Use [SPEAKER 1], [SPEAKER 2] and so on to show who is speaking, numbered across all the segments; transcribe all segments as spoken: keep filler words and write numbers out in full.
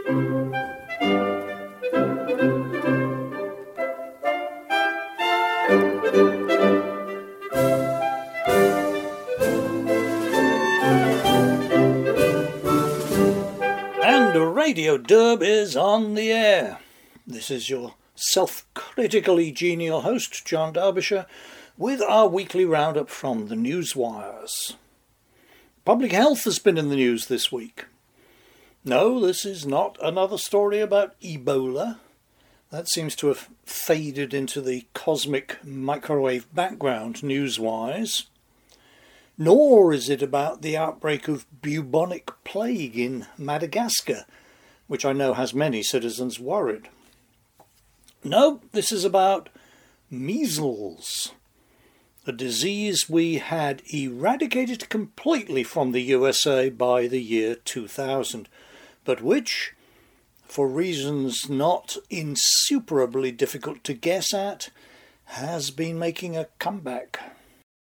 [SPEAKER 1] Radio Derb is on the air. This is your self-critically genial host, John Derbyshire, with our weekly roundup from the newswires. Public health has been in the news this week. No, this is not another story about Ebola. That seems to have faded into the cosmic microwave background news-wise. Nor is it about the outbreak of bubonic plague in Madagascar, which I know has many citizens worried. No, this is about measles, a disease we had eradicated completely from the U S A by the year two thousand, but which, for reasons not insuperably difficult to guess at, has been making a comeback.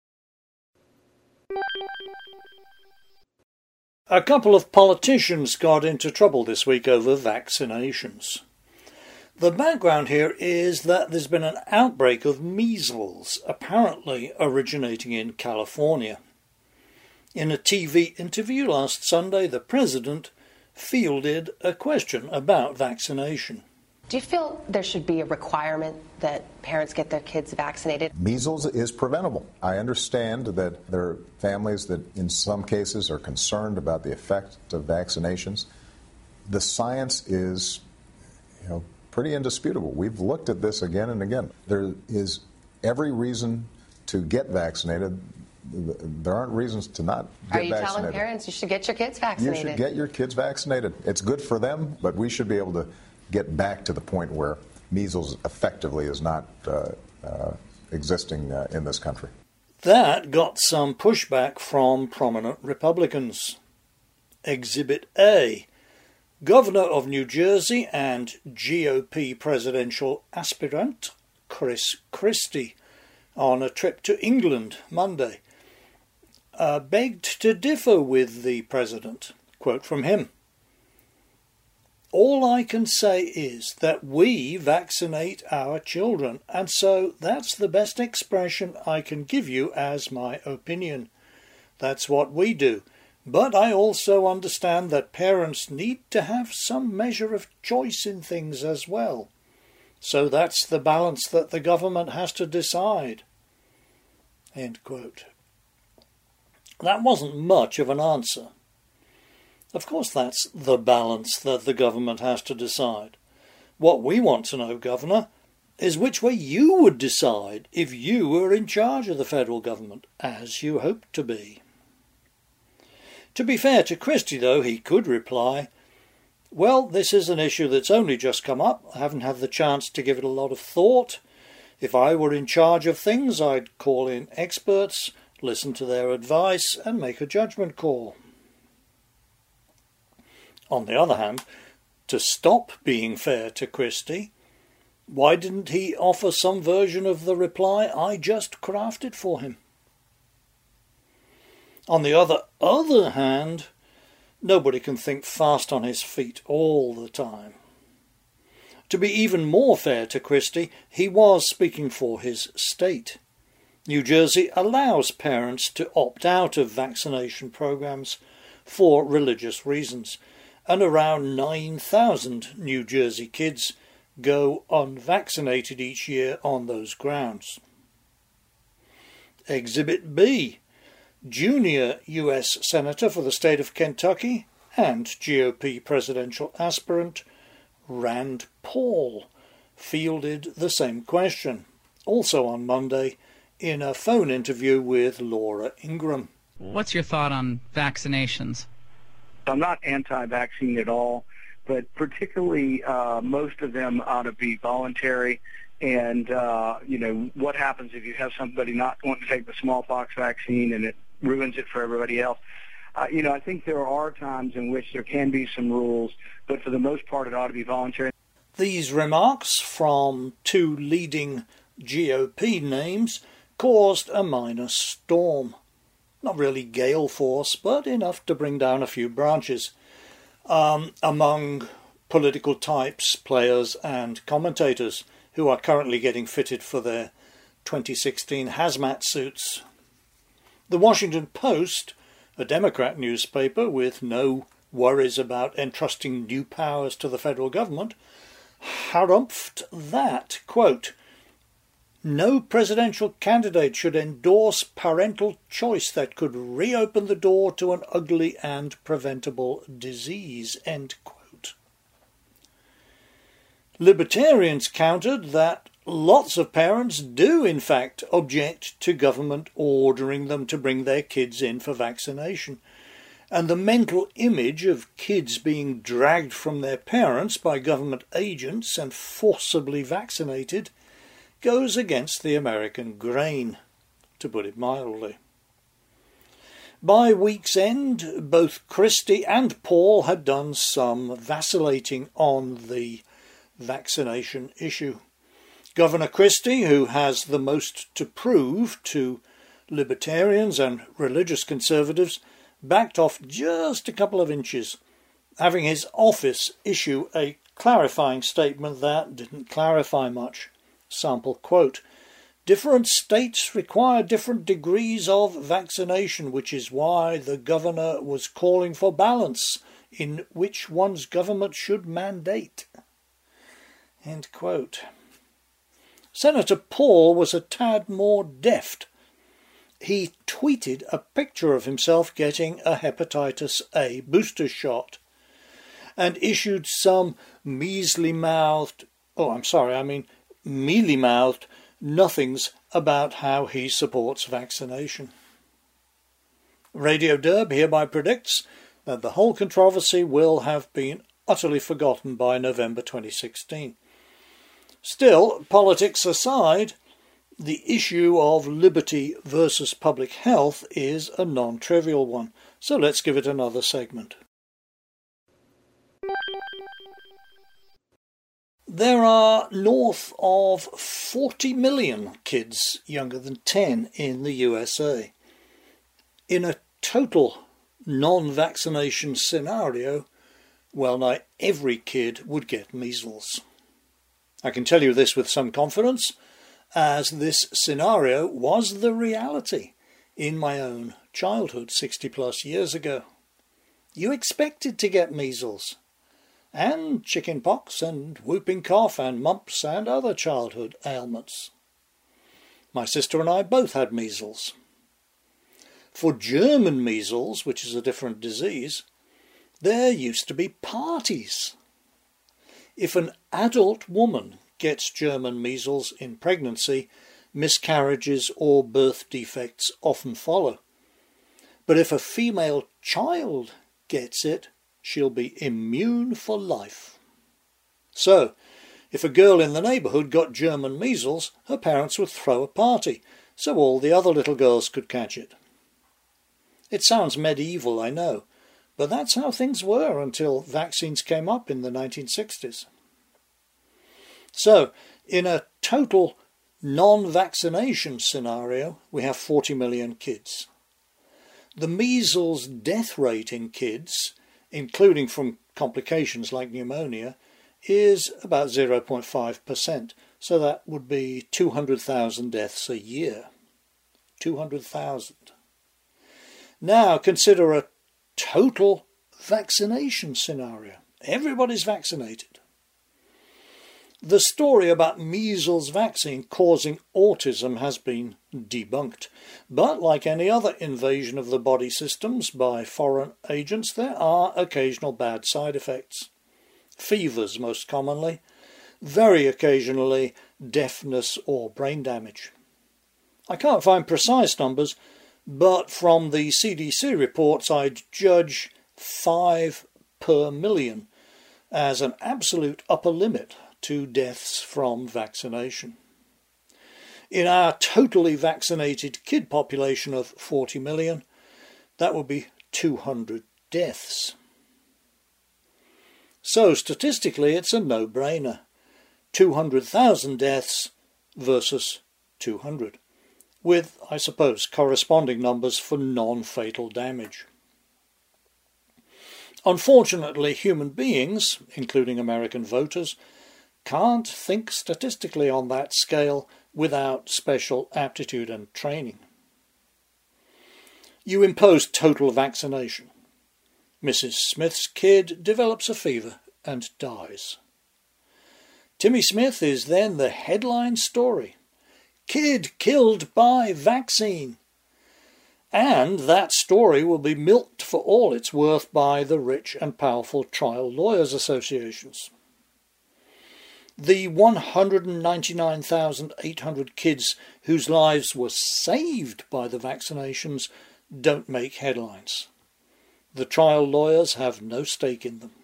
[SPEAKER 1] A couple of politicians got into trouble this week over vaccinations. The background here is that there's been an outbreak of measles, apparently originating in California. In a T V interview last Sunday, the president fielded a question about vaccination.
[SPEAKER 2] Do you feel there should be a requirement that parents get their kids vaccinated?
[SPEAKER 3] Measles is preventable. I understand that there are families that in some cases are concerned about the effect of vaccinations. The science is, you know, pretty indisputable. We've looked at this again and again. There is every reason to get vaccinated. There aren't reasons to not get vaccinated.
[SPEAKER 2] Are you telling parents you should get your kids vaccinated?
[SPEAKER 3] You should get your kids vaccinated. It's good for them, but we should be able to get back to the point where measles effectively is not uh, uh, existing uh, in this country.
[SPEAKER 1] That got some pushback from prominent Republicans. Exhibit A. Governor of New Jersey and G O P presidential aspirant Chris Christie, on a trip to England Monday, uh, begged to differ with the president. Quote from him: "All I can say is that we vaccinate our children, and so that's the best expression I can give you as my opinion. That's what we do. But I also understand that parents need to have some measure of choice in things as well. So that's the balance that the government has to decide." End quote. That wasn't much of an answer. Of course that's the balance that the government has to decide. What we want to know, Governor, is which way you would decide if you were in charge of the federal government, as you hope to be. To be fair to Christie, though, he could reply, "Well, this is an issue that's only just come up. I haven't had the chance to give it a lot of thought. If I were in charge of things, I'd call in experts, listen to their advice, and make a judgment call." On the other hand, to stop being fair to Christie, why didn't he offer some version of the reply I just crafted for him? On the other other hand, nobody can think fast on his feet all the time. To be even more fair to Christie, he was speaking for his state. New Jersey allows parents to opt out of vaccination programs for religious reasons, and around nine thousand New Jersey kids go unvaccinated each year on those grounds. Exhibit B. Junior U S Senator for the state of Kentucky and G O P presidential aspirant Rand Paul fielded the same question, also on Monday, in a phone interview with Laura Ingraham.
[SPEAKER 4] What's your thought on vaccinations?
[SPEAKER 5] I'm not anti-vaccine at all, but particularly uh, most of them ought to be voluntary. And, uh, you know, what happens if you have somebody not want to take the smallpox vaccine and it ruins it for everybody else? Uh, you know, I think there are times in which there can be some rules, but for the most part it ought to be voluntary.
[SPEAKER 1] These remarks from two leading G O P names caused a minor storm. Not really gale force, but enough to bring down a few branches. Um, among political types, players and commentators who are currently getting fitted for their twenty sixteen hazmat suits. The Washington Post, a Democrat newspaper with no worries about entrusting new powers to the federal government, harumphed that, quote, "No presidential candidate should endorse parental choice that could reopen the door to an ugly and preventable disease," end quote. Libertarians countered that lots of parents do in fact object to government ordering them to bring their kids in for vaccination, and the mental image of kids being dragged from their parents by government agents and forcibly vaccinated goes against the American grain, to put it mildly. By week's end, both Christie and Paul had done some vacillating on the vaccination issue. Governor Christie, who has the most to prove to libertarians and religious conservatives, backed off just a couple of inches, having his office issue a clarifying statement that didn't clarify much. Sample quote, "Different states require different degrees of vaccination, which is why the governor was calling for balance in which one's government should mandate." End quote. Senator Paul was a tad more deft. He tweeted a picture of himself getting a hepatitis A booster shot and issued some measly-mouthed, oh, I'm sorry, I mean mealy-mouthed nothings about how he supports vaccination. Radio Derb hereby predicts that the whole controversy will have been utterly forgotten by November twenty sixteen. Still, politics aside, the issue of liberty versus public health is a non-trivial one, so let's give it another segment. There are north of forty million kids younger than ten in the U S A. In a total non-vaccination scenario, well nigh every kid would get measles. I can tell you this with some confidence, as this scenario was the reality in my own childhood sixty plus years ago. You expected to get measles, and chicken pox and whooping cough and mumps and other childhood ailments. My sister and I both had measles. For German measles, which is a different disease, there used to be parties. If an adult woman gets German measles in pregnancy, miscarriages or birth defects often follow. But if a female child gets it, she'll be immune for life. So, if a girl in the neighbourhood got German measles, her parents would throw a party, so all the other little girls could catch it. It sounds medieval, I know, but that's how things were until vaccines came up in the nineteen sixties. So, in a total non-vaccination scenario, we have forty million kids. The measles death rate in kids, including from complications like pneumonia, is about zero point five percent, so that would be two hundred thousand deaths a year. two hundred thousand. Now consider a total vaccination scenario. Everybody's vaccinated. The story about measles vaccine causing autism has been debunked, but like any other invasion of the body systems by foreign agents, there are occasional bad side effects. Fevers most commonly, very occasionally deafness or brain damage. I can't find precise numbers, but from the C D C reports I'd judge five per million as an absolute upper limit to deaths from vaccination. In our totally vaccinated kid population of forty million, that would be two hundred deaths. So statistically it's a no-brainer. two hundred thousand deaths versus two hundred, with, I suppose, corresponding numbers for non-fatal damage. Unfortunately, human beings, including American voters, can't think statistically on that scale without special aptitude and training. You impose total vaccination. Missus Smith's kid develops a fever and dies. Timmy Smith is then the headline story. Kid killed by vaccine. And that story will be milked for all it's worth by the rich and powerful trial lawyers associations. The one hundred ninety-nine thousand eight hundred kids whose lives were saved by the vaccinations don't make headlines. The trial lawyers have no stake in them.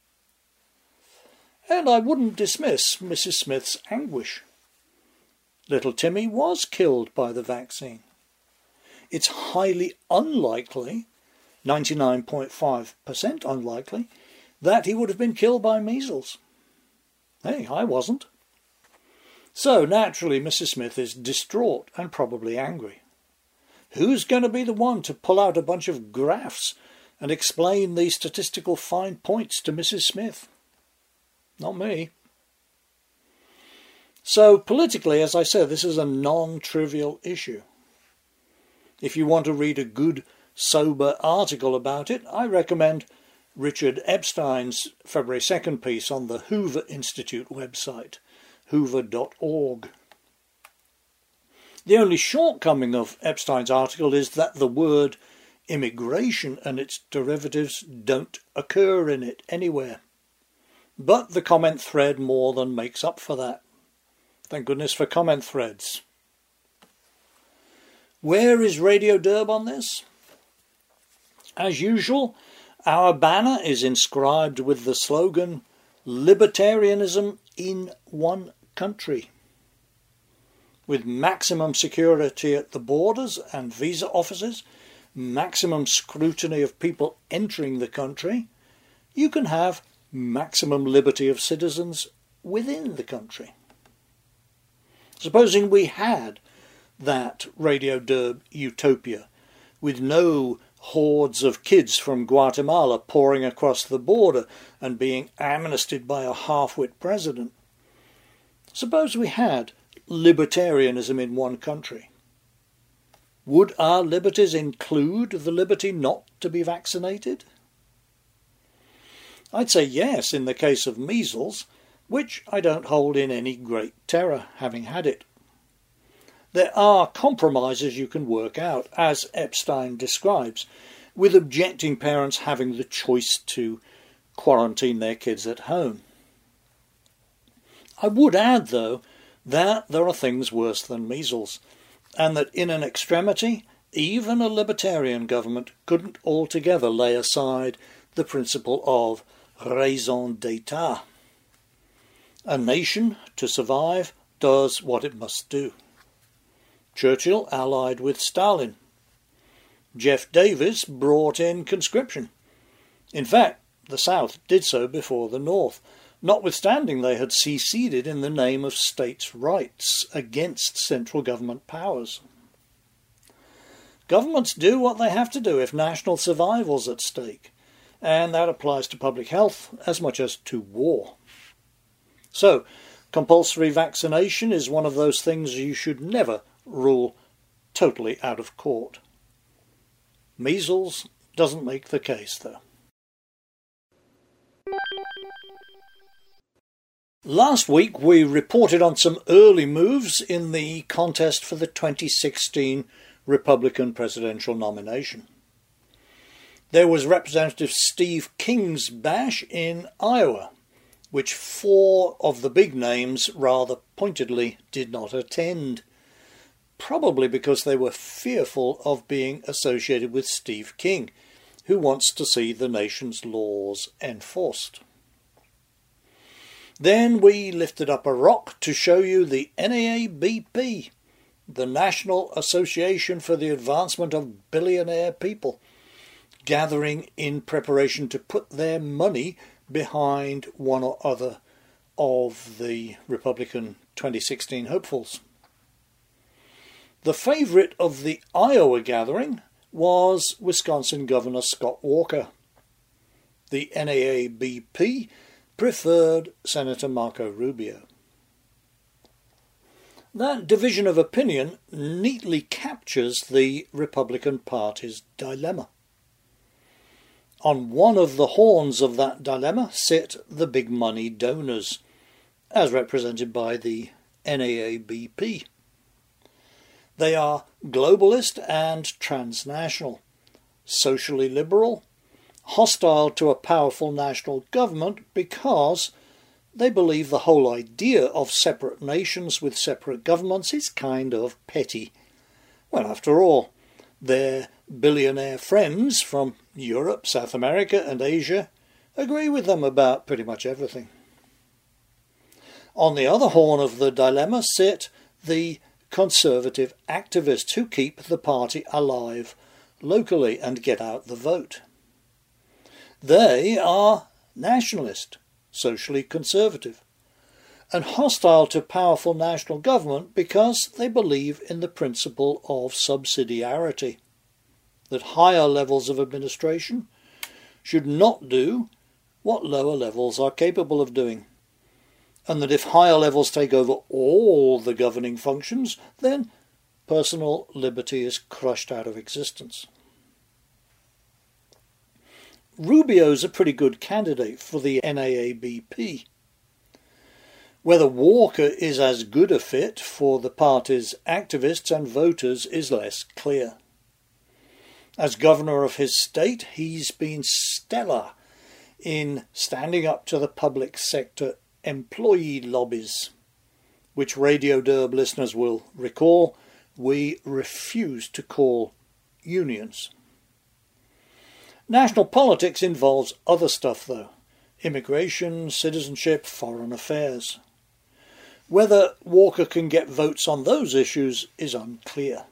[SPEAKER 1] And I wouldn't dismiss Missus Smith's anguish. Little Timmy was killed by the vaccine. It's highly unlikely, ninety-nine point five percent unlikely, that he would have been killed by measles. Hey, I wasn't. So, naturally, Missus Smith is distraught and probably angry. Who's going to be the one to pull out a bunch of graphs and explain these statistical fine points to Missus Smith? Not me. So, politically, as I said, this is a non-trivial issue. If you want to read a good, sober article about it, I recommend Richard Epstein's February second piece on the Hoover Institute website, hoover dot org. The only shortcoming of Epstein's article is that the word immigration and its derivatives don't occur in it anywhere. But the comment thread more than makes up for that. Thank goodness for comment threads. Where is Radio Derb on this? As usual, our banner is inscribed with the slogan, Libertarianism in one country. With maximum security at the borders and visa offices, maximum scrutiny of people entering the country, you can have maximum liberty of citizens within the country. Supposing we had that Radio Derb utopia, with no hordes of kids from Guatemala pouring across the border and being amnestied by a half-wit president. Suppose we had libertarianism in one country. Would our liberties include the liberty not to be vaccinated? I'd say yes in the case of measles, which I don't hold in any great terror, having had it. There are compromises you can work out, as Epstein describes, with objecting parents having the choice to quarantine their kids at home. I would add, though, that there are things worse than measles, and that in an extremity, even a libertarian government couldn't altogether lay aside the principle of raison d'etat. A nation, to survive, does what it must do. Churchill allied with Stalin. Jeff Davis brought in conscription. In fact, the South did so before the North, notwithstanding they had seceded in the name of states' rights against central government powers. Governments do what they have to do if national survival's at stake, and that applies to public health as much as to war. So, compulsory vaccination is one of those things you should never rule totally out of court. Measles doesn't make the case, though. Last week we reported on some early moves in the contest for the twenty sixteen Republican presidential nomination. There was Representative Steve King's bash in Iowa, which four of the big names rather pointedly did not attend, probably because they were fearful of being associated with Steve King, who wants to see the nation's laws enforced. Then we lifted up a rock to show you the N A A B P, the National Association for the Advancement of Billionaire People, gathering in preparation to put their money behind one or other of the Republican twenty sixteen hopefuls. The favourite of the Iowa gathering was Wisconsin Governor Scott Walker. The N A A B P preferred Senator Marco Rubio. That division of opinion neatly captures the Republican Party's dilemma. On one of the horns of that dilemma sit the big money donors, as represented by the N A A B P. They are globalist and transnational, socially liberal, hostile to a powerful national government because they believe the whole idea of separate nations with separate governments is kind of petty. Well, after all, their billionaire friends from Europe, South America and Asia agree with them about pretty much everything. On the other horn of the dilemma sit the conservative activists who keep the party alive locally and get out the vote. They are nationalist, socially conservative, and hostile to powerful national government because they believe in the principle of subsidiarity, that higher levels of administration should not do what lower levels are capable of doing, and that if higher levels take over all the governing functions, then personal liberty is crushed out of existence. Rubio's a pretty good candidate for the N A A B P. Whether Walker is as good a fit for the party's activists and voters is less clear. As governor of his state, he's been stellar in standing up to the public sector employee lobbies, which Radio Derb listeners will recall we refuse to call unions. National politics involves other stuff, though. Immigration, citizenship, foreign affairs. Whether Walker can get votes on those issues is unclear.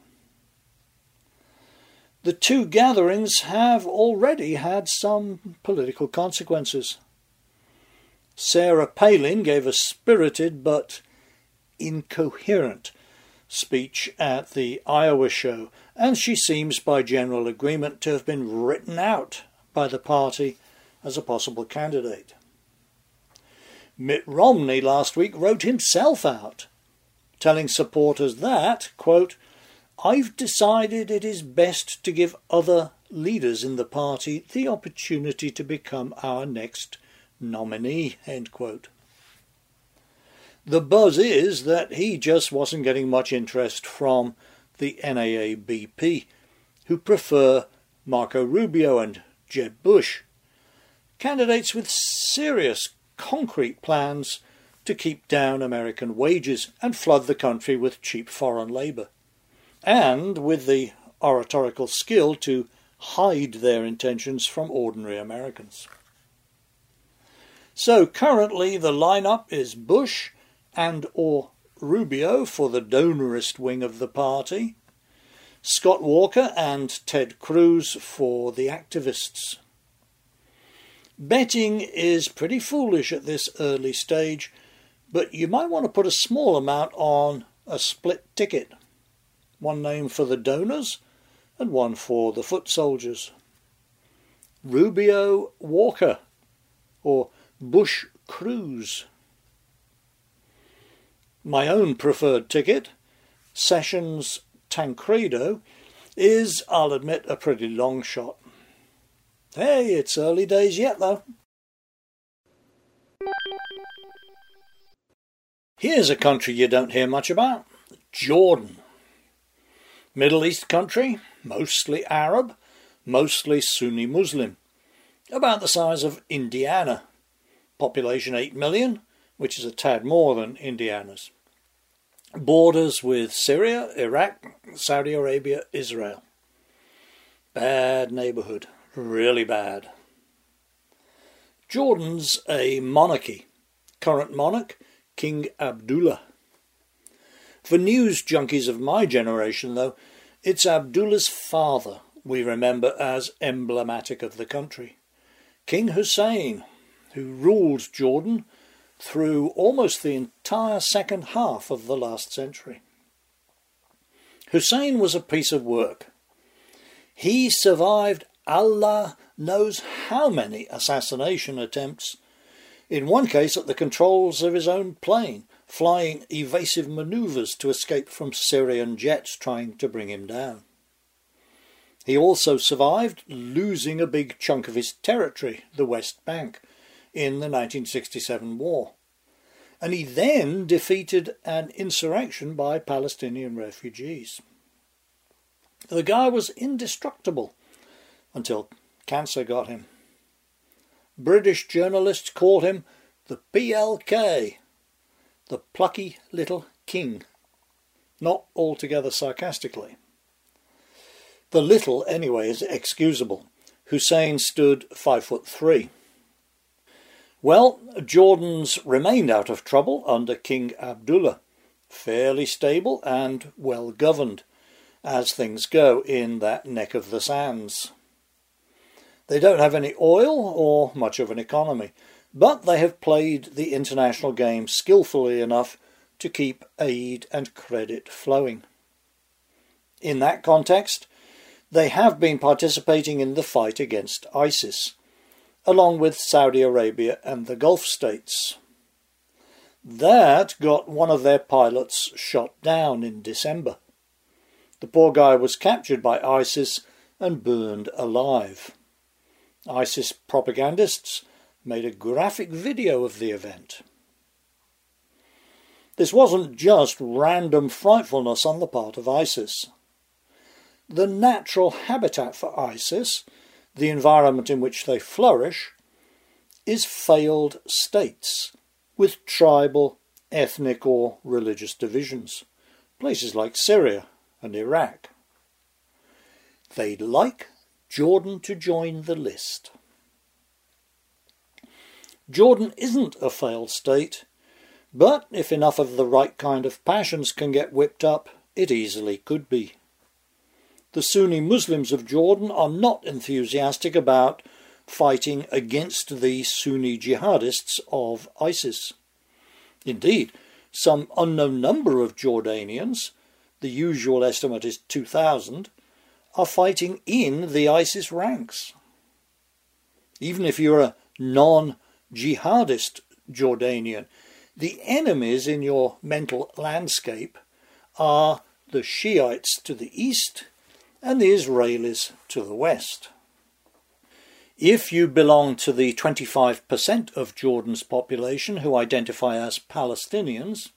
[SPEAKER 1] The two gatherings have already had some political consequences. Sarah Palin gave a spirited but incoherent speech at the Iowa show, and she seems by general agreement to have been written out by the party as a possible candidate. Mitt Romney last week wrote himself out, telling supporters that, quote, "I've decided it is best to give other leaders in the party the opportunity to become our next nominee," end quote. The buzz is that he just wasn't getting much interest from the N A A B P, who prefer Marco Rubio and Jeb Bush, candidates with serious, concrete plans to keep down American wages and flood the country with cheap foreign labour, and with the oratorical skill to hide their intentions from ordinary Americans. So currently the lineup is Bush and or Rubio for the donorist wing of the party, Scott Walker and Ted Cruz for the activists. Betting is pretty foolish at this early stage, but you might want to put a small amount on a split ticket, one name for the donors and one for the foot soldiers. Rubio Walker or Bush Cruz. My own preferred ticket, Sessions Tancredo, is, I'll admit, a pretty long shot. Hey, it's early days yet, though. Here's a country you don't hear much about, Jordan. Middle East country, mostly Arab, mostly Sunni Muslim, about the size of Indiana. Population eight million, which is a tad more than Indiana's. Borders with Syria, Iraq, Saudi Arabia, Israel. Bad neighbourhood, really bad. Jordan's a monarchy. Current monarch, King Abdullah. For news junkies of my generation, though, it's Abdullah's father we remember as emblematic of the country. King Hussein, who ruled Jordan through almost the entire second half of the last century. Hussein was a piece of work. He survived Allah knows how many assassination attempts, in one case at the controls of his own plane, flying evasive manoeuvres to escape from Syrian jets trying to bring him down. He also survived losing a big chunk of his territory, the West Bank, in the nineteen sixty-seven war. And he then defeated an insurrection by Palestinian refugees. The guy was indestructible until cancer got him. British journalists called him the P L K, the plucky little king, not altogether sarcastically. The little, anyway, is excusable. Hussein stood five foot three. Well, Jordans remained out of trouble under King Abdullah, fairly stable and well governed, as things go in that neck of the sands. They don't have any oil or much of an economy, but they have played the international game skillfully enough to keep aid and credit flowing. In that context, they have been participating in the fight against ISIS, along with Saudi Arabia and the Gulf states. That got one of their pilots shot down in December. The poor guy was captured by ISIS and burned alive. ISIS propagandists made a graphic video of the event. This wasn't just random frightfulness on the part of ISIS. The natural habitat for ISIS, the environment in which they flourish, is failed states with tribal, ethnic or religious divisions, places like Syria and Iraq. They'd like Jordan to join the list. Jordan isn't a failed state, but if enough of the right kind of passions can get whipped up, it easily could be. The Sunni Muslims of Jordan are not enthusiastic about fighting against the Sunni jihadists of ISIS. Indeed, some unknown number of Jordanians, the usual estimate is two thousand, are fighting in the ISIS ranks. Even if you're a non-jihadist Jordanian, the enemies in your mental landscape are the Shiites to the east and the Israelis to the west. If you belong to the twenty-five percent of Jordan's population who identify as Palestinians,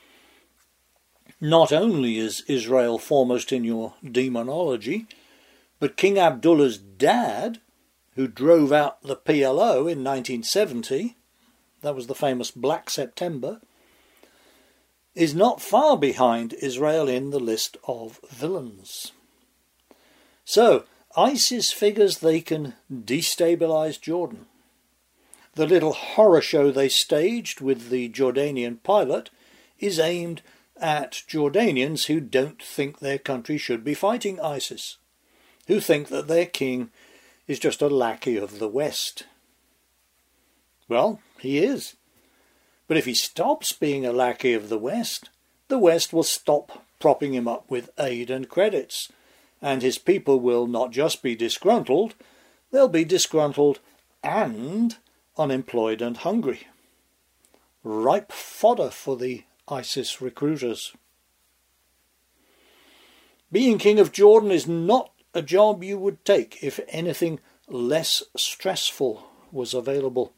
[SPEAKER 1] not only is Israel foremost in your demonology, but King Abdullah's dad, who drove out the P L O in nineteen seventy, that was the famous Black September, is not far behind Israel in the list of villains. So, ISIS figures they can destabilise Jordan. The little horror show they staged with the Jordanian pilot is aimed at Jordanians who don't think their country should be fighting ISIS, who think that their king is just a lackey of the West. Well, he is. But if he stops being a lackey of the West, the West will stop propping him up with aid and credits, and his people will not just be disgruntled, they'll be disgruntled and unemployed and hungry. Ripe fodder for the ISIS recruiters. Being king of Jordan is not a job you would take if anything less stressful was available.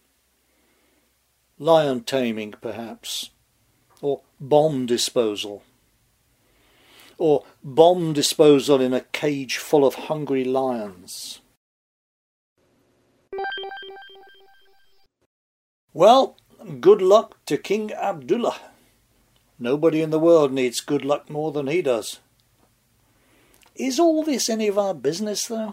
[SPEAKER 1] Lion taming, perhaps, or bomb disposal. Or bomb disposal in a cage full of hungry lions. Well, good luck to King Abdullah. Nobody in the world needs good luck more than he does. Is all this any of our business, though?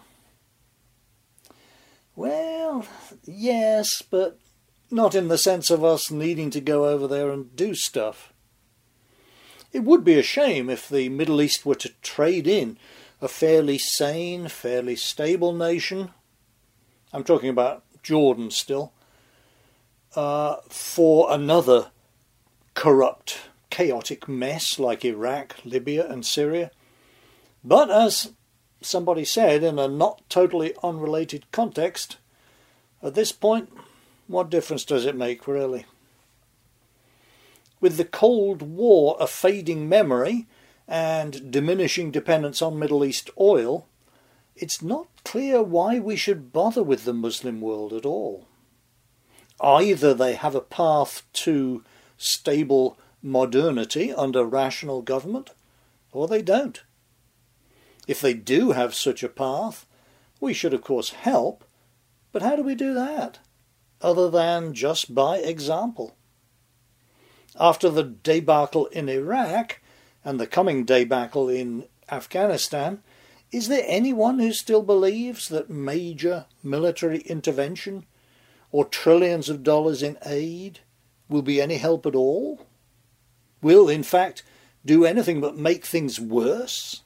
[SPEAKER 1] Well, yes, but not in the sense of us needing to go over there and do stuff. It would be a shame if the Middle East were to trade in a fairly sane, fairly stable nation, I'm talking about Jordan still, uh, for another corrupt, chaotic mess like Iraq, Libya and Syria. But as somebody said in a not totally unrelated context, at this point, what difference does it make, really? With the Cold War a fading memory and diminishing dependence on Middle East oil, it's not clear why we should bother with the Muslim world at all. Either they have a path to stable modernity under rational government, or they don't. If they do have such a path, we should of course help, but how do we do that, other than just by example? After the debacle in Iraq and the coming debacle in Afghanistan, is there anyone who still believes that major military intervention or trillions of dollars in aid will be any help at all? Will, in fact, do anything but make things worse?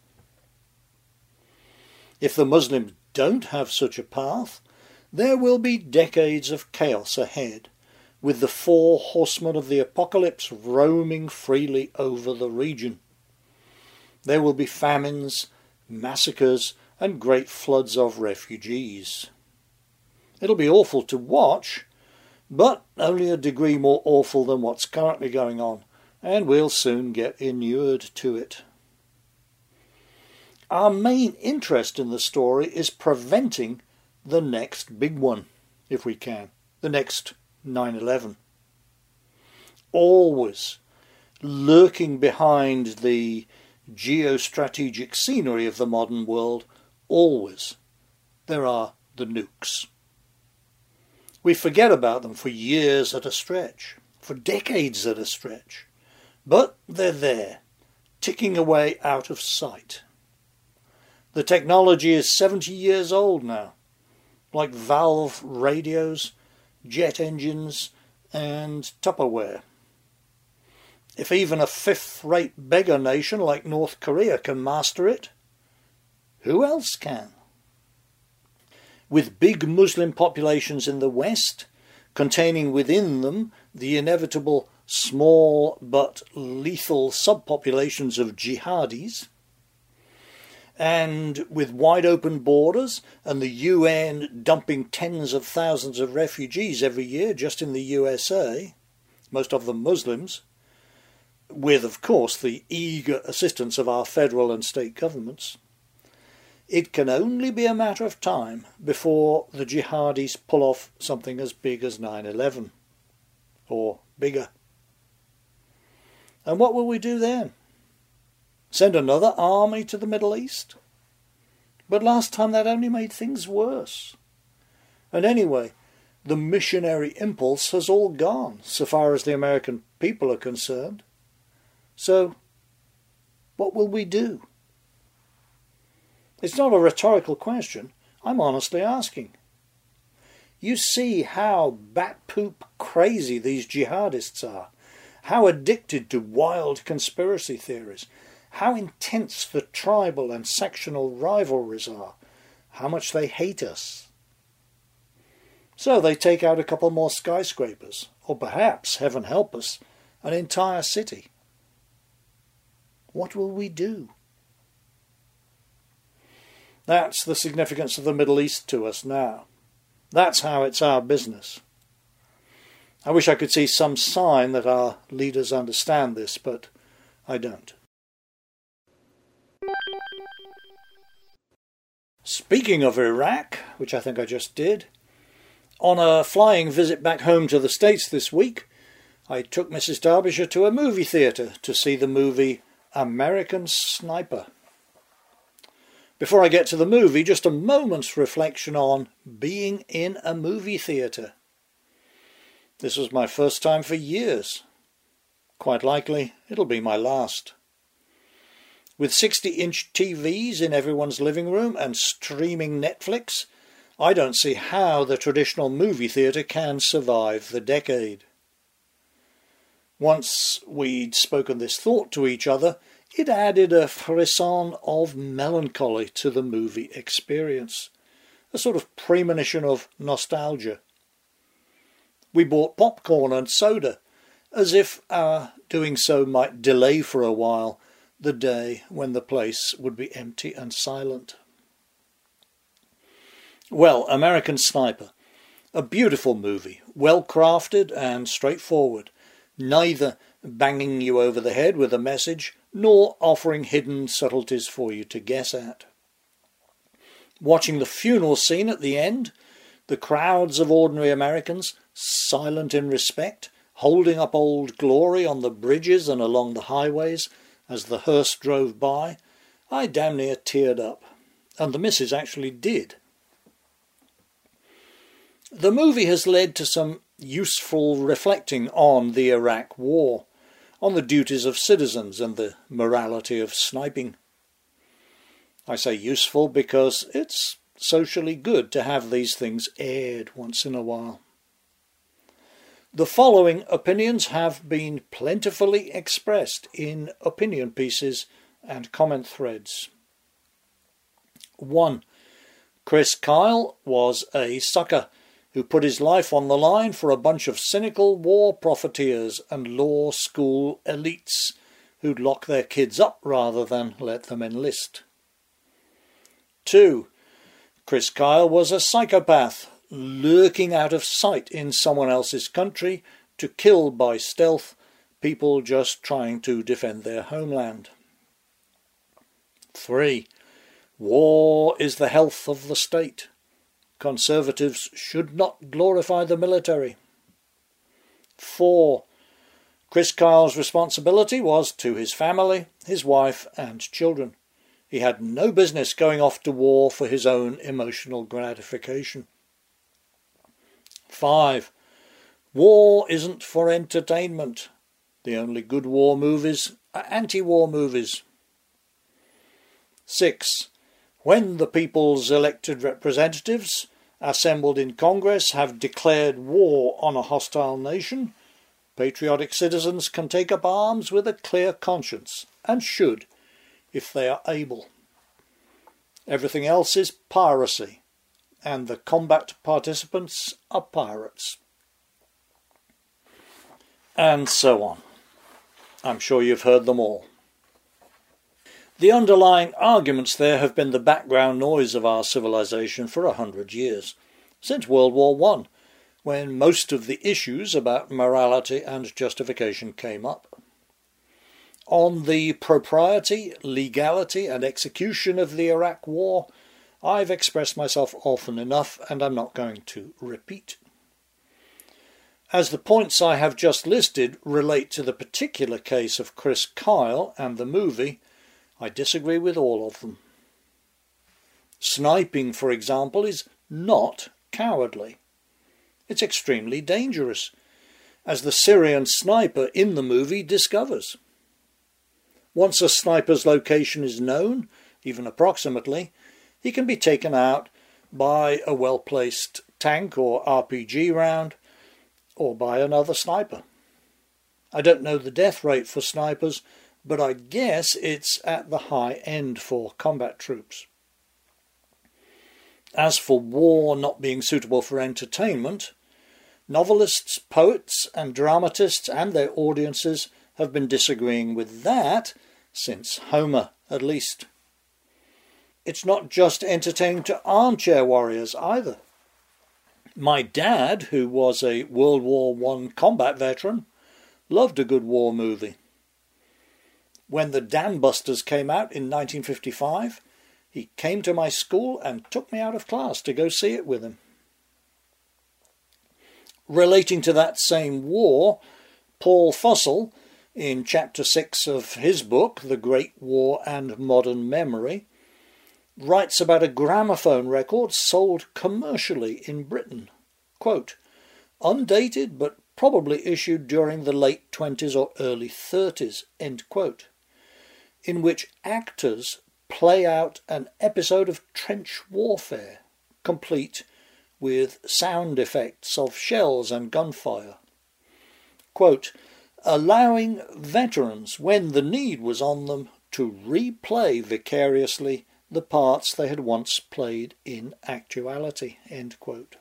[SPEAKER 1] If the Muslims don't have such a path, there will be decades of chaos ahead, with the four horsemen of the apocalypse roaming freely over the region. There will be famines, massacres, and great floods of refugees. It'll be awful to watch, but only a degree more awful than what's currently going on, and we'll soon get inured to it. Our main interest in the story is preventing the next big one, if we can, the next nine eleven. Always lurking behind the geostrategic scenery of the modern world, always there are the nukes. We forget about them for years at a stretch, for decades at a stretch, but they're there, ticking away out of sight. The technology is seventy years old now, like valve radios, jet engines, and Tupperware. If even a fifth-rate beggar nation like North Korea can master it, who else can? With big Muslim populations in the West, containing within them the inevitable small but lethal subpopulations of jihadis, and with wide open borders and the U N dumping tens of thousands of refugees every year just in the U S A, most of them Muslims, with of course the eager assistance of our federal and state governments, it can only be a matter of time before the jihadis pull off something as big as nine eleven, or bigger. And what will we do then? Send another army to the Middle East? But last time that only made things worse. And anyway, the missionary impulse has all gone, so far as the American people are concerned. So, what will we do? It's not a rhetorical question. I'm honestly asking. You see how bat-poop crazy these jihadists are, how addicted to wild conspiracy theories, how intense the tribal and sectional rivalries are, how much they hate us. So they take out a couple more skyscrapers, or perhaps, heaven help us, an entire city. What will we do? That's the significance of the Middle East to us now. That's how it's our business. I wish I could see some sign that our leaders understand this, but I don't. Speaking of Iraq, which I think I just did, on a flying visit back home to the States this week, I took Missus Derbyshire to a movie theatre to see the movie American Sniper. Before I get to the movie, just a moment's reflection on being in a movie theatre. This was my first time for years. Quite likely, it'll be my last. With sixty-inch T Vs in everyone's living room and streaming Netflix, I don't see how the traditional movie theatre can survive the decade. Once we'd spoken this thought to each other, it added a frisson of melancholy to the movie experience, a sort of premonition of nostalgia. We bought popcorn and soda, as if our doing so might delay for a while the day when the place would be empty and silent. Well, American Sniper. A beautiful movie, well crafted and straightforward, neither banging you over the head with a message nor offering hidden subtleties for you to guess at. Watching the funeral scene at the end, the crowds of ordinary Americans, silent in respect, holding up Old Glory on the bridges and along the highways as the hearse drove by, I damn near teared up, and the missus actually did. The movie has led to some useful reflecting on the Iraq War, on the duties of citizens and the morality of sniping. I say useful because it's socially good to have these things aired once in a while. The following opinions have been plentifully expressed in opinion pieces and comment threads. one. Chris Kyle was a sucker who put his life on the line for a bunch of cynical war profiteers and law school elites who'd lock their kids up rather than let them enlist. two. Chris Kyle was a psychopath, lurking out of sight in someone else's country to kill by stealth people just trying to defend their homeland. three. War is the health of the state. Conservatives should not glorify the military. four. Chris Kyle's responsibility was to his family, his wife and children. He had no business going off to war for his own emotional gratification. five. War isn't for entertainment. The only good war movies are anti-war movies. six. When the people's elected representatives, assembled in Congress, have declared war on a hostile nation, patriotic citizens can take up arms with a clear conscience, and should, if they are able. Everything else is piracy, and the combat participants are pirates. And so on. I'm sure you've heard them all. The underlying arguments there have been the background noise of our civilization for a hundred years, since World War One, when most of the issues about morality and justification came up. On the propriety, legality and execution of the Iraq War, I've expressed myself often enough, and I'm not going to repeat. As the points I have just listed relate to the particular case of Chris Kyle and the movie, I disagree with all of them. Sniping, for example, is not cowardly. It's extremely dangerous, as the Syrian sniper in the movie discovers. Once a sniper's location is known, even approximately, he can be taken out by a well-placed tank or R P G round, or by another sniper. I don't know the death rate for snipers, but I guess it's at the high end for combat troops. As for war not being suitable for entertainment, novelists, poets and dramatists and their audiences have been disagreeing with that since Homer, at least. It's not just entertaining to armchair warriors either. My dad, who was a World War One combat veteran, loved a good war movie. When the Dam Busters came out in nineteen fifty-five, he came to my school and took me out of class to go see it with him. Relating to that same war, Paul Fussell, in chapter six of his book, The Great War and Modern Memory, writes about a gramophone record sold commercially in Britain. Quote, undated but probably issued during the late twenties or early thirties, end quote, in which actors play out an episode of trench warfare, complete with sound effects of shells and gunfire. Quote, allowing veterans, when the need was on them, to replay vicariously the parts they had once played in actuality, end quote.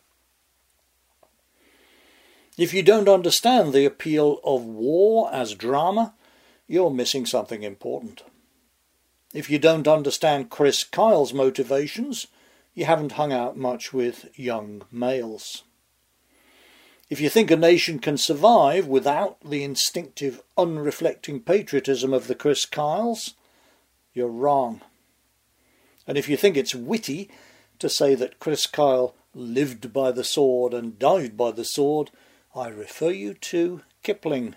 [SPEAKER 1] If you don't understand the appeal of war as drama, you're missing something important. If you don't understand Chris Kyle's motivations, you haven't hung out much with young males. If you think a nation can survive without the instinctive, unreflecting patriotism of the Chris Kyles, you're wrong. And if you think it's witty to say that Chris Kyle lived by the sword and died by the sword, I refer you to Kipling.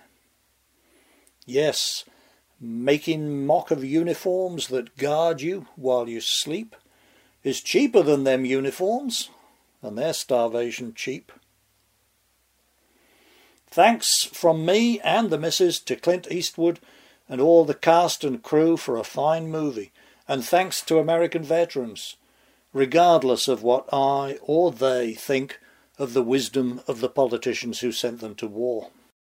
[SPEAKER 1] Yes, making mock of uniforms that guard you while you sleep is cheaper than them uniforms, and they're starvation cheap. Thanks from me and the missus to Clint Eastwood and all the cast and crew for a fine movie, and thanks to American veterans, regardless of what I or they think of the wisdom of the politicians who sent them to war.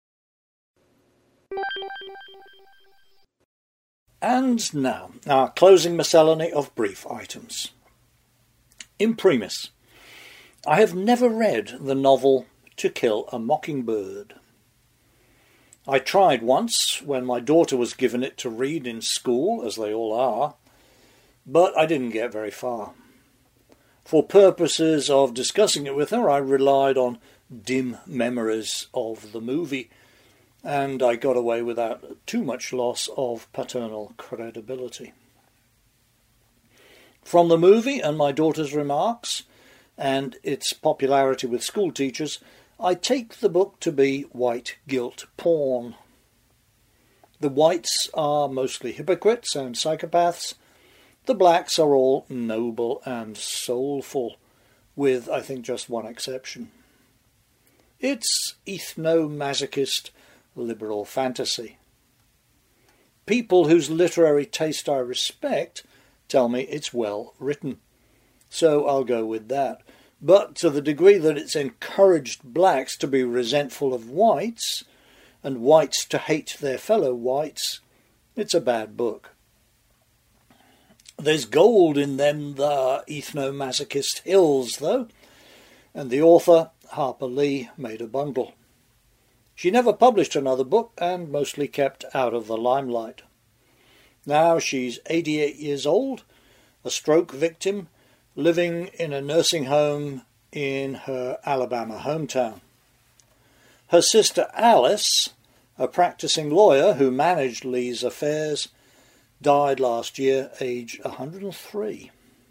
[SPEAKER 1] And now, our closing miscellany of brief items. Imprimis, I have never read the novel To Kill a Mockingbird. I tried once when my daughter was given it to read in school, as they all are, but I didn't get very far. For purposes of discussing it with her, I relied on dim memories of the movie, and I got away without too much loss of paternal credibility. From the movie and my daughter's remarks, and its popularity with school teachers, I take the book to be white guilt porn. The whites are mostly hypocrites and psychopaths. The blacks are all noble and soulful, with, I think, just one exception. It's ethno-masochist liberal fantasy. People whose literary taste I respect tell me it's well written, so I'll go with that. But to the degree that it's encouraged blacks to be resentful of whites, and whites to hate their fellow whites, it's a bad book. There's gold in them the ethno-masochist hills, though, and the author, Harper Lee, made a bundle. She never published another book and mostly kept out of the limelight. Now she's eighty-eight years old, a stroke victim, living in a nursing home in her Alabama hometown. Her sister Alice, a practicing lawyer who managed Lee's affairs, died last year, aged one hundred three.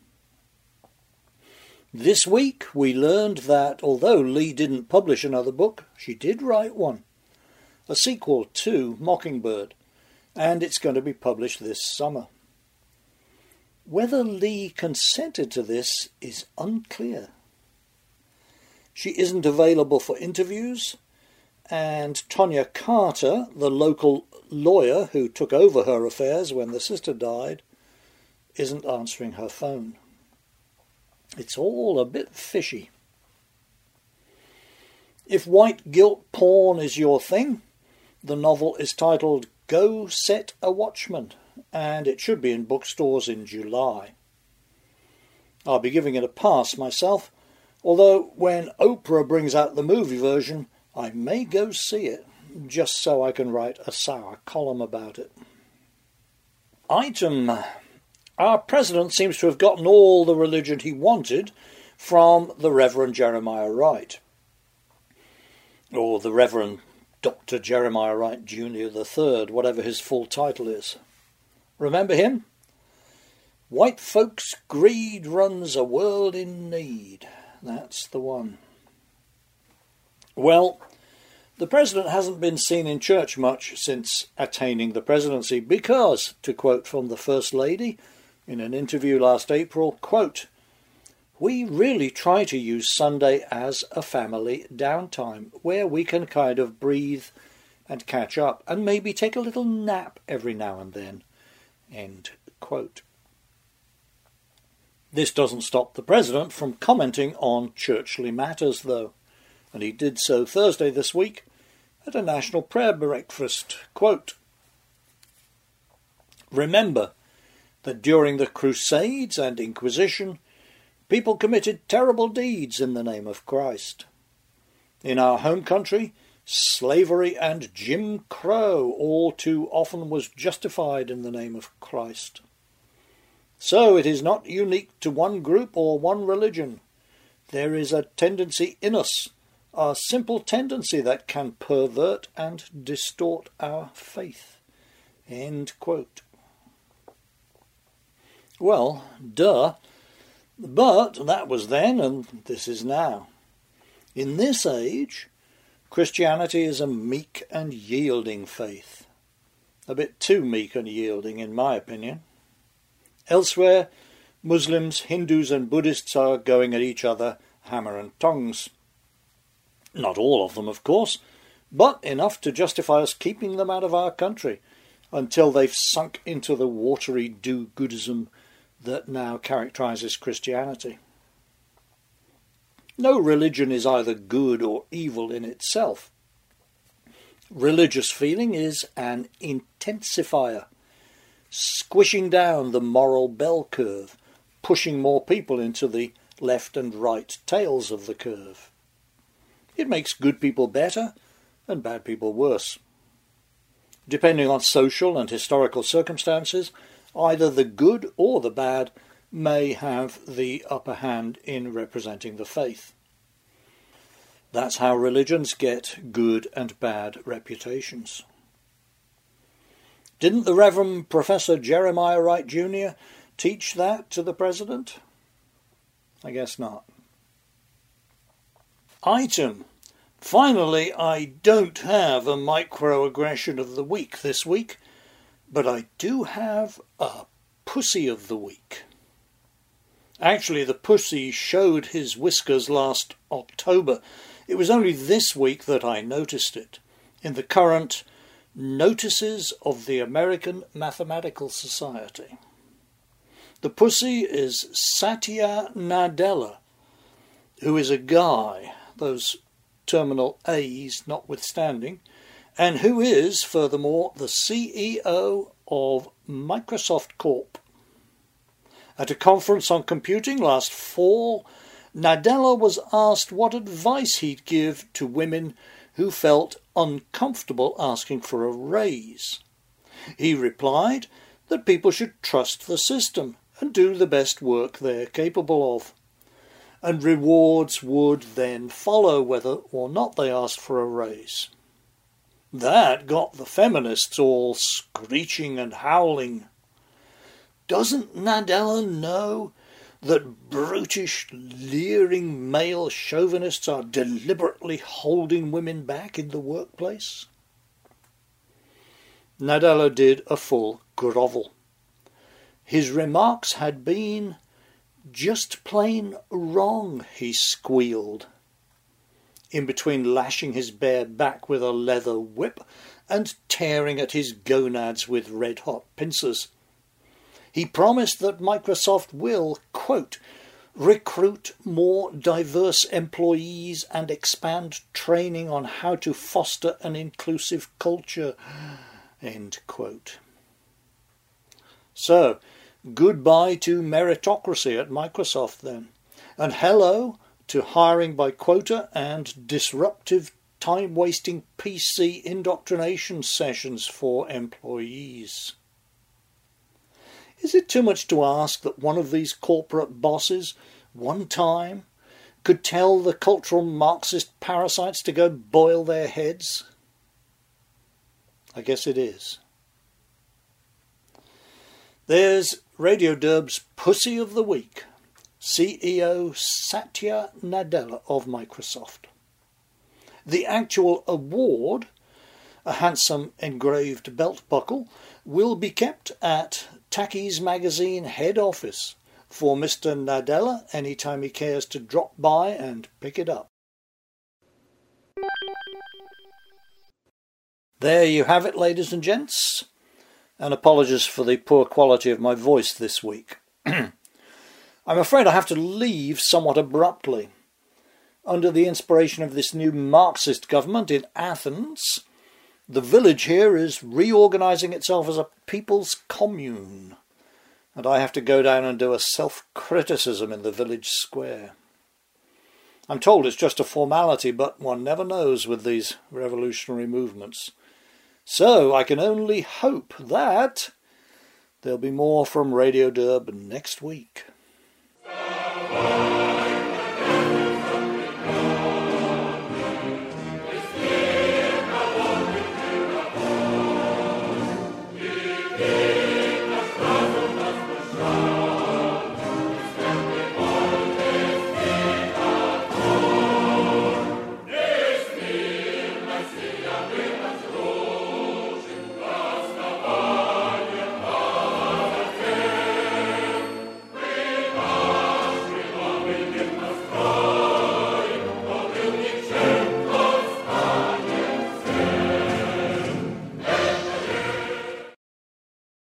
[SPEAKER 1] This week we learned that although Lee didn't publish another book, she did write one, a sequel to Mockingbird, and it's going to be published this summer. Whether Lee consented to this is unclear. She isn't available for interviews, and Tonya Carter, the local lawyer who took over her affairs when the sister died, isn't answering her phone. It's all a bit fishy. If white guilt porn is your thing, the novel is titled Go Set a Watchman, and it should be in bookstores in July. I'll be giving it a pass myself, although when Oprah brings out the movie version, I may go see it, just so I can write a sour column about it. Item. Our president seems to have gotten all the religion he wanted from the Reverend Jeremiah Wright, or the Reverend Doctor Jeremiah Wright Junior the Third, whatever his full title is. Remember him? White folks' greed runs a world in need. That's the one. Well, the president hasn't been seen in church much since attaining the presidency because, to quote from the First Lady in an interview last April, quote, "We really try to use Sunday as a family downtime where we can kind of breathe and catch up and maybe take a little nap every now and then." End quote. This doesn't stop the president from commenting on churchly matters, though, and he did so Thursday this week at a national prayer breakfast. Quote, "Remember that during the Crusades and Inquisition, people committed terrible deeds in the name of Christ. In our home country, slavery and Jim Crow all too often was justified in the name of Christ. So it is not unique to one group or one religion. There is a tendency in us, a simple tendency that can pervert and distort our faith." End quote. Well, duh. But that was then, and this is now. In this age, Christianity is a meek and yielding faith. A bit too meek and yielding, in my opinion. Elsewhere, Muslims, Hindus and Buddhists are going at each other hammer and tongs. Not all of them, of course, but enough to justify us keeping them out of our country until they've sunk into the watery do-goodism that now characterises Christianity. No religion is either good or evil in itself. Religious feeling is an intensifier, squishing down the moral bell curve, pushing more people into the left and right tails of the curve. It makes good people better and bad people worse. Depending on social and historical circumstances, either the good or the bad may have the upper hand in representing the faith. That's how religions get good and bad reputations. Didn't the Reverend Professor Jeremiah Wright Junior teach that to the President? I guess not. Item. Finally, I don't have a microaggression of the week this week, but I do have a pussy of the week. Actually, the pussy showed his whiskers last October. It was only this week that I noticed it, in the current Notices of the American Mathematical Society. The pussy is Satya Nadella, who is a guy, those terminal A's notwithstanding, and who is, furthermore, the C E O of Microsoft Corp. At a conference on computing last fall, Nadella was asked what advice he'd give to women who felt uncomfortable asking for a raise. He replied that people should trust the system and do the best work they're capable of, and rewards would then follow whether or not they asked for a raise. That got the feminists all screeching and howling. Doesn't Nadella know that brutish, leering male chauvinists are deliberately holding women back in the workplace? Nadella did a full grovel. His remarks had been just plain wrong, he squealed, in between lashing his bare back with a leather whip and tearing at his gonads with red-hot pincers. He promised that Microsoft will, quote, recruit more diverse employees and expand training on how to foster an inclusive culture, end quote. So, goodbye to meritocracy at Microsoft then, and hello to hiring by quota and disruptive, time-wasting P C indoctrination sessions for employees. Is it too much to ask that one of these corporate bosses, one time, could tell the cultural Marxist parasites to go boil their heads? I guess it is. There's Radio Derb's Pussy of the Week, C E O Satya Nadella of Microsoft. The actual award, a handsome engraved belt buckle, will be kept at Tacky's Magazine head office for Mister Nadella anytime he cares to drop by and pick it up. There you have it, ladies and gents, and apologies for the poor quality of my voice this week. I'm afraid I have to leave somewhat abruptly. Under the inspiration of this new Marxist government in Athens, the village here is reorganising itself as a people's commune, and I have to go down and do a self-criticism in the village square. I'm told it's just a formality, but one never knows with these revolutionary movements. So I can only hope that There'll be more from Radio Durban next week.